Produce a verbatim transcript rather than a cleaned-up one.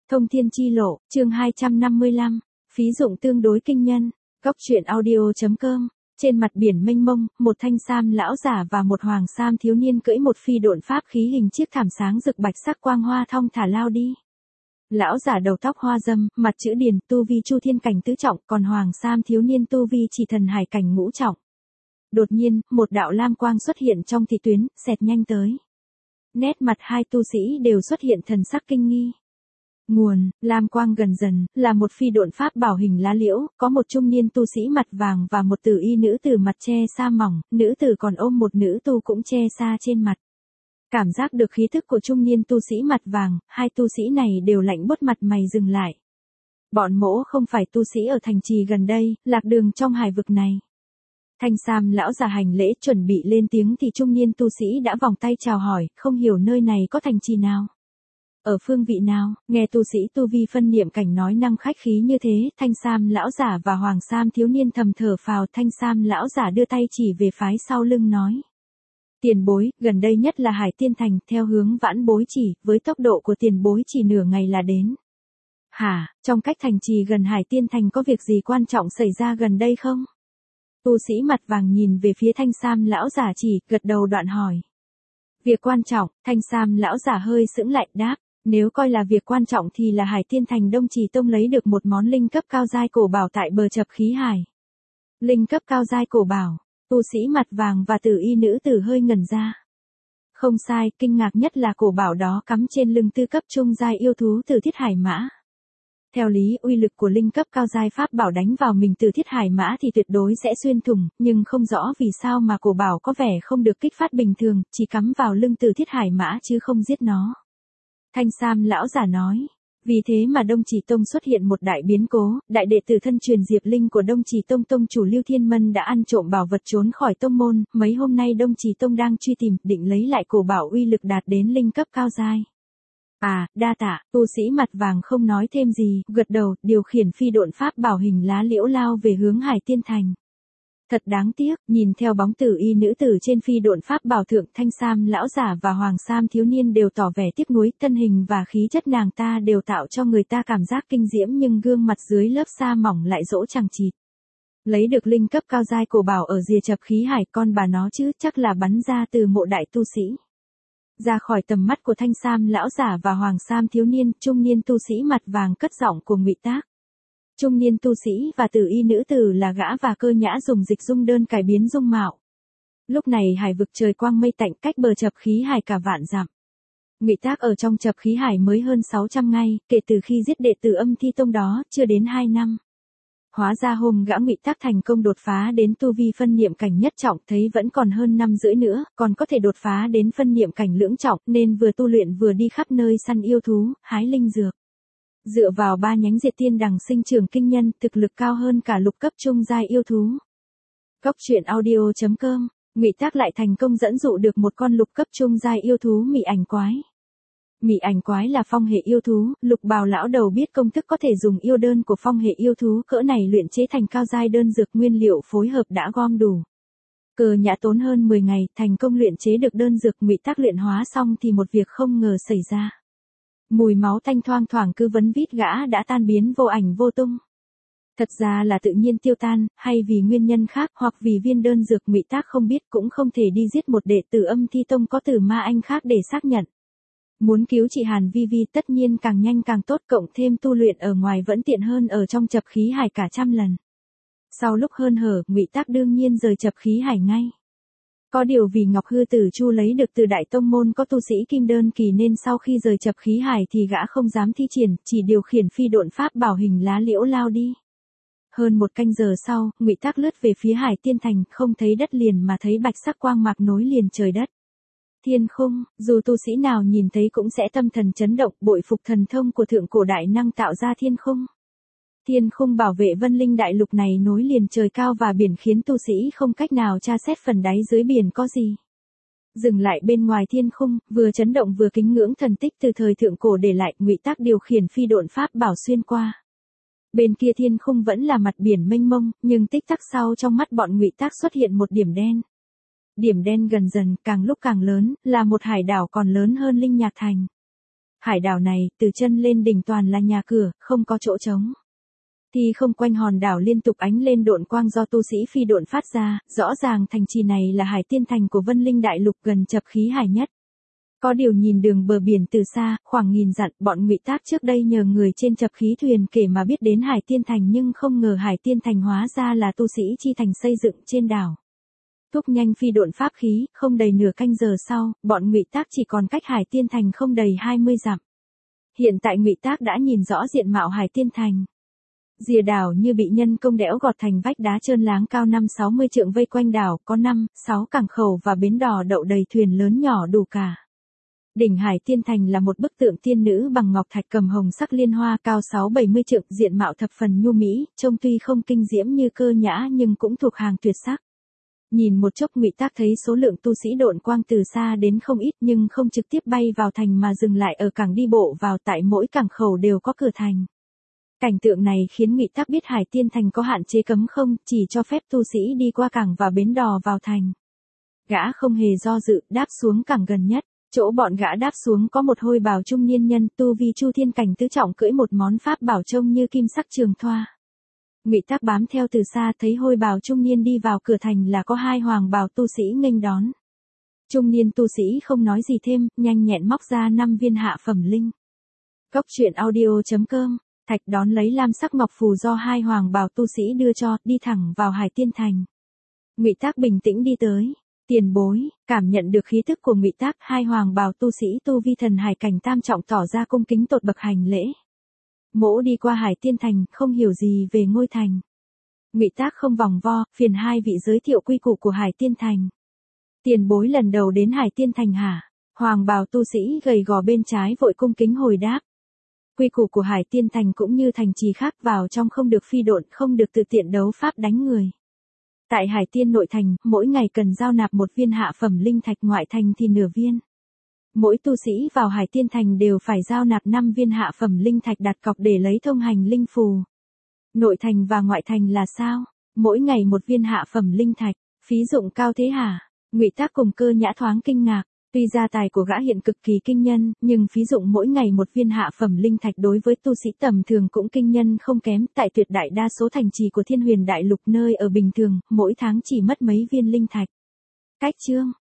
Thông thiên chi lộ, chương hai trăm năm mươi lăm, phí dụng tương đối kinh nhân, góc truyện audio.com, trên mặt biển mênh mông, một thanh sam lão giả và một hoàng sam thiếu niên cưỡi một phi độn pháp khí hình chiếc thảm sáng rực bạch sắc quang hoa thong thả lao đi. Lão giả đầu tóc hoa dâm, mặt chữ điền, tu vi chu thiên cảnh tứ trọng, còn hoàng sam thiếu niên tu vi chỉ thần hải cảnh ngũ trọng. Đột nhiên, một đạo lam quang xuất hiện trong thị tuyến, xẹt nhanh tới. Nét mặt hai tu sĩ đều xuất hiện thần sắc kinh nghi. Nguồn, lam quang gần dần, là một phi độn pháp bảo hình lá liễu, có một trung niên tu sĩ mặt vàng và một tử y nữ tử mặt che sa mỏng, nữ tử còn ôm một nữ tu cũng che sa trên mặt. Cảm giác được khí thức của trung niên tu sĩ mặt vàng, hai tu sĩ này đều lạnh buốt mặt mày dừng lại. Bọn mỗ không phải tu sĩ ở thành trì gần đây, lạc đường trong hải vực này. Thanh sam lão già hành lễ chuẩn bị lên tiếng thì trung niên tu sĩ đã vòng tay chào hỏi, không hiểu nơi này có thành trì nào. Ở phương vị nào, nghe tu sĩ tu vi phân niệm cảnh nói năng khách khí như thế, thanh sam lão giả và hoàng sam thiếu niên thầm thở phào. Thanh sam lão giả đưa tay chỉ về phái sau lưng nói. Tiền bối, gần đây nhất là Hải Tiên Thành, theo hướng vãn bối chỉ, với tốc độ của tiền bối chỉ nửa ngày là đến. Hả, trong cách thành trì gần Hải Tiên Thành có việc gì quan trọng xảy ra gần đây không? Tu sĩ mặt vàng nhìn về phía thanh sam lão giả chỉ, gật đầu đoạn hỏi. Việc quan trọng, thanh sam lão giả hơi sững lại đáp, nếu coi là việc quan trọng thì là Hải Tiên Thành Đông Trì Tông lấy được một món linh cấp cao giai cổ bảo tại bờ chập khí hải. Linh cấp cao giai cổ bảo, tu sĩ mặt vàng và tử y nữ tử hơi ngẩn ra. Không sai, kinh ngạc nhất là cổ bảo đó cắm trên lưng tư cấp trung giai yêu thú từ thiết hải mã. Theo lý, uy lực của linh cấp cao giai pháp bảo đánh vào mình từ thiết hải mã thì tuyệt đối sẽ xuyên thủng, nhưng không rõ vì sao mà cổ bảo có vẻ không được kích phát bình thường, chỉ cắm vào lưng từ thiết hải mã chứ không giết nó. Thanh sam lão giả nói, vì thế mà Đông Trì Tông xuất hiện một đại biến cố, đại đệ tử thân truyền Diệp Linh của Đông Trì Tông tông chủ Lưu Thiên Mân đã ăn trộm bảo vật trốn khỏi tông môn, mấy hôm nay Đông Trì Tông đang truy tìm, định lấy lại cổ bảo uy lực đạt đến linh cấp cao giai. À, đa tạ, tu sĩ mặt vàng không nói thêm gì, gật đầu, điều khiển phi độn pháp bảo hình lá liễu lao về hướng Hải Tiên Thành. Thật đáng tiếc, nhìn theo bóng tử y nữ tử trên phi độn pháp bảo thượng, thanh sam lão giả và hoàng sam thiếu niên đều tỏ vẻ tiếc nuối, thân hình và khí chất nàng ta đều tạo cho người ta cảm giác kinh diễm nhưng gương mặt dưới lớp sa mỏng lại dỗ chằng chịt. Lấy được linh cấp cao giai cổ bảo ở rìa chập khí hải, con bà nó chứ, chắc là bắn ra từ mộ đại tu sĩ. Ra khỏi tầm mắt của thanh sam lão giả và hoàng sam thiếu niên, trung niên tu sĩ mặt vàng cất giọng của ngụy tác. Trung niên tu sĩ và tử y nữ tử là gã và cơ nhã dùng dịch dung đơn cải biến dung mạo. Lúc này hải vực trời quang mây tạnh, cách bờ chập khí hải cả vạn dặm. Ngụy tác ở trong chập khí hải mới hơn sáu trăm ngày, kể từ khi giết đệ tử Âm Thi Tông đó, chưa đến hai năm. Hóa ra hôm gã Ngụy tác thành công đột phá đến tu vi phân niệm cảnh nhất trọng, thấy vẫn còn hơn năm rưỡi nữa, còn có thể đột phá đến phân niệm cảnh lưỡng trọng, nên vừa tu luyện vừa đi khắp nơi săn yêu thú, hái linh dược. Dựa vào ba nhánh diệt tiên đằng sinh trưởng kinh nhân, thực lực cao hơn cả lục cấp trung giai yêu thú. Góc truyện audio.com, Ngụy tác lại thành công dẫn dụ được một con lục cấp trung giai yêu thú mị ảnh quái. Mị ảnh quái là phong hệ yêu thú, Lục Bào lão đầu biết công thức có thể dùng yêu đơn của phong hệ yêu thú cỡ này luyện chế thành cao giai đơn dược, nguyên liệu phối hợp đã gom đủ. Cờ nhã tốn hơn mười ngày, thành công luyện chế được đơn dược. Ngụy tác luyện hóa xong thì một việc không ngờ xảy ra. Mùi máu thanh thoang thoảng cứ vấn vít gã đã tan biến vô ảnh vô tung. Thật ra là tự nhiên tiêu tan, hay vì nguyên nhân khác, hoặc vì viên đơn dược Ngụy tác không biết, cũng không thể đi giết một đệ tử Âm Thi Tông có Tử Ma Anh khác để xác nhận. Muốn cứu chị Hàn Vi Vi tất nhiên càng nhanh càng tốt, cộng thêm tu luyện ở ngoài vẫn tiện hơn ở trong chập khí hải cả trăm lần. Sau lúc hơn hở, Ngụy tác đương nhiên rời chập khí hải ngay. Có điều vì Ngọc Hư Tử Chu lấy được từ đại tông môn có tu sĩ kim đơn kỳ nên sau khi rời chập khí hải thì gã không dám thi triển, chỉ điều khiển phi độn pháp bảo hình lá liễu lao đi. Hơn một canh giờ sau, Ngụy tác lướt về phía Hải Tiên Thành, không thấy đất liền mà thấy bạch sắc quang mạc nối liền trời đất. Thiên khung, dù tu sĩ nào nhìn thấy cũng sẽ tâm thần chấn động, bội phục thần thông của thượng cổ đại năng tạo ra thiên khung. Thiên khung bảo vệ vân linh đại lục này nối liền trời cao và biển, khiến tu sĩ không cách nào tra xét phần đáy dưới biển có gì. Dừng lại bên ngoài thiên khung, vừa chấn động vừa kính ngưỡng thần tích từ thời thượng cổ để lại, Ngụy tác điều khiển phi độn pháp bảo xuyên qua. Bên kia thiên khung vẫn là mặt biển mênh mông, nhưng tích tắc sau trong mắt bọn Ngụy tác xuất hiện một điểm đen. Điểm đen gần dần, càng lúc càng lớn, là một hải đảo còn lớn hơn Linh Nhạc Thành. Hải đảo này, từ chân lên đỉnh toàn là nhà cửa, không có chỗ trống. Thì không quanh hòn đảo liên tục ánh lên độn quang do tu sĩ phi độn phát ra, rõ ràng thành trì này là Hải Tiên Thành của Vân Linh Đại Lục gần chập khí hải nhất. Có điều nhìn đường bờ biển từ xa, khoảng nghìn dặm, bọn Ngụy Tác trước đây nhờ người trên chập khí thuyền kể mà biết đến Hải Tiên Thành nhưng không ngờ Hải Tiên Thành hóa ra là tu sĩ chi thành xây dựng trên đảo. Thúc nhanh phi độn pháp khí, không đầy nửa canh giờ sau, bọn Ngụy Tác chỉ còn cách Hải Tiên Thành không đầy hai mươi dặm. Hiện tại Ngụy Tác đã nhìn rõ diện mạo Hải Tiên Thành. Rìa đảo như bị nhân công đẽo gọt thành vách đá trơn láng cao năm sáu mươi trượng vây quanh đảo, có năm, sáu cảng khẩu và bến đò đậu đầy thuyền lớn nhỏ đủ cả. Đỉnh Hải Tiên Thành là một bức tượng tiên nữ bằng ngọc thạch cầm hồng sắc liên hoa cao sáu bảy mươi trượng, diện mạo thập phần nhu mỹ, trông tuy không kinh diễm như Cơ Nhã nhưng cũng thuộc hàng tuyệt sắc. Nhìn một chốc Ngụy Tác thấy số lượng tu sĩ độn quang từ xa đến không ít nhưng không trực tiếp bay vào thành mà dừng lại ở cảng đi bộ vào, tại mỗi cảng khẩu đều có cửa thành. Cảnh tượng này khiến Ngụy Tác biết Hải Tiên Thành có hạn chế cấm không, chỉ cho phép tu sĩ đi qua cảng và bến đò vào thành. Gã không hề do dự, đáp xuống cảng gần nhất. Chỗ bọn gã đáp xuống có một hôi bào trung niên nhân tu vi chu thiên cảnh tứ trọng cưỡi một món pháp bảo trông như kim sắc trường thoa. Ngụy Tác bám theo từ xa thấy hôi bào trung niên đi vào cửa thành là có hai hoàng bào tu sĩ nghênh đón. Trung niên tu sĩ không nói gì thêm, nhanh nhẹn móc ra năm viên hạ phẩm linh. Cốc truyện audio chấm com, Thạch đón lấy lam sắc ngọc phù do hai hoàng bào tu sĩ đưa cho, đi thẳng vào Hải Tiên Thành. Ngụy Tác bình tĩnh đi tới. Tiền bối, cảm nhận được khí tức của Ngụy Tác, hai hoàng bào tu sĩ tu vi thần hải cảnh tam trọng tỏ ra cung kính tột bậc hành lễ. Mỗ đi qua Hải Tiên Thành, không hiểu gì về ngôi thành. Ngụy Tác không vòng vo, phiền hai vị giới thiệu quy củ của Hải Tiên Thành. Tiền bối lần đầu đến Hải Tiên Thành hả? Hoàng bào tu sĩ gầy gò bên trái vội cung kính hồi đáp. Quy củ của Hải Tiên Thành cũng như thành trì khác, vào trong không được phi độn, không được tự tiện đấu pháp đánh người. Tại Hải Tiên nội thành, mỗi ngày cần giao nạp một viên hạ phẩm linh thạch, ngoại thành thì nửa viên. Mỗi tu sĩ vào Hải Tiên Thành đều phải giao nạp năm viên hạ phẩm linh thạch đặt cọc để lấy thông hành linh phù. Nội thành và ngoại thành là sao? Mỗi ngày một viên hạ phẩm linh thạch, phí dụng cao thế hả? Ngụy Tác cùng Cơ Nhã thoáng kinh ngạc. Tuy gia tài của gã hiện cực kỳ kinh nhân, nhưng phí dụng mỗi ngày một viên hạ phẩm linh thạch đối với tu sĩ tầm thường cũng kinh nhân không kém. Tại tuyệt đại đa số thành trì của Thiên Huyền Đại Lục nơi ở bình thường, mỗi tháng chỉ mất mấy viên linh thạch. Cách chương